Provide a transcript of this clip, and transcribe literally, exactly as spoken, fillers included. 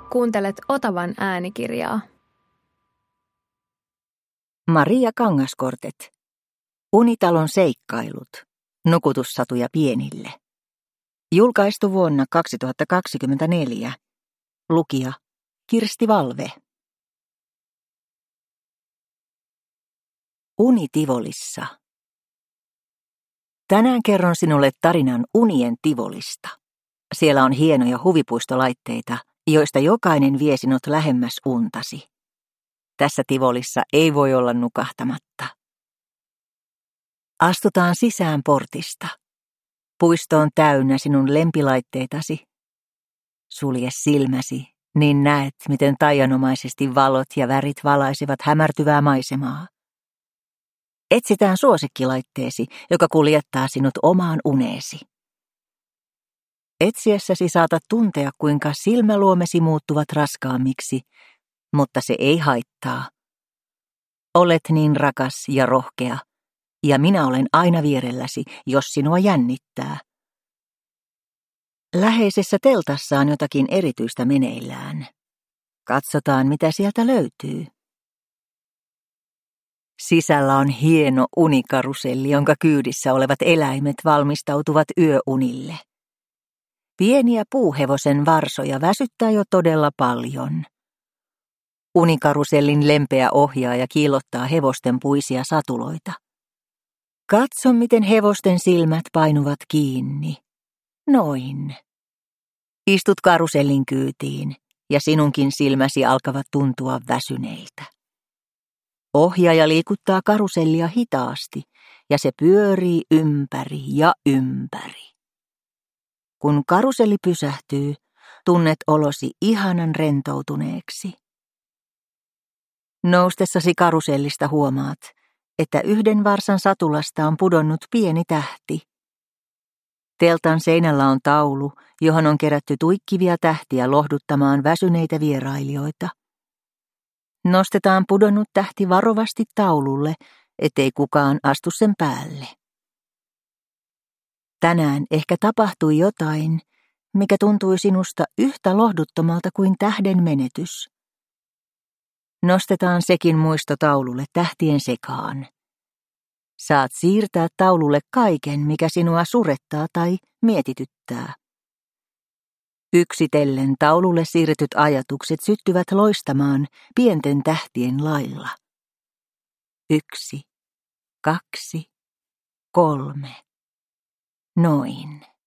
Kuuntelet Otavan äänikirjaa. Maria Kangaskortet. Unitalon seikkailut. Nukutussatuja pienille. Julkaistu vuonna kaksituhattakaksikymmentäneljä. Lukija Kirsti Valve. Uni Tivolissa. Tänään kerron sinulle tarinan Unien Tivolista. Siellä on hienoja huvipuistolaitteita, joista jokainen vie sinut lähemmäs untasi. Tässä Tivolissa ei voi olla nukahtamatta. Astutaan sisään portista. Puisto on täynnä sinun lempilaitteitasi. Sulje silmäsi, niin näet, miten taianomaisesti valot ja värit valaisevat hämärtyvää maisemaa. Etsitään suosikkilaitteesi, joka kuljettaa sinut omaan uneesi. Etsiessäsi saatat tuntea, kuinka silmäluomesi muuttuvat raskaammiksi, mutta se ei haittaa. Olet niin rakas ja rohkea, ja minä olen aina vierelläsi, jos sinua jännittää. Läheisessä teltassa on jotakin erityistä meneillään. Katsotaan, mitä sieltä löytyy. Sisällä on hieno unikaruselli, jonka kyydissä olevat eläimet valmistautuvat yöunille. Pieniä puuhevosen varsoja väsyttää jo todella paljon. Unikarusellin lempeä ohjaaja kiillottaa hevosten puisia satuloita. Katso, miten hevosten silmät painuvat kiinni. Noin. Istut karusellin kyytiin, ja sinunkin silmäsi alkavat tuntua väsyneiltä. Ohjaaja liikuttaa karusellia hitaasti, ja se pyörii ympäri ja ympäri. Kun karuselli pysähtyy, tunnet olosi ihanan rentoutuneeksi. Noustessasi karusellista huomaat, että yhden varsan satulasta on pudonnut pieni tähti. Teltan seinällä on taulu, johon on kerätty tuikkivia tähtiä lohduttamaan väsyneitä vierailijoita. Nostetaan pudonnut tähti varovasti taululle, ettei kukaan astu sen päälle. Tänään ehkä tapahtui jotain, mikä tuntui sinusta yhtä lohduttomalta kuin tähden menetys. Nostetaan sekin muisto taululle tähtien sekaan. Saat siirtää taululle kaiken, mikä sinua surettaa tai mietityttää. Yksitellen taululle siirretyt ajatukset syttyvät loistamaan pienten tähtien lailla. Yksi, kaksi, kolme. Noin.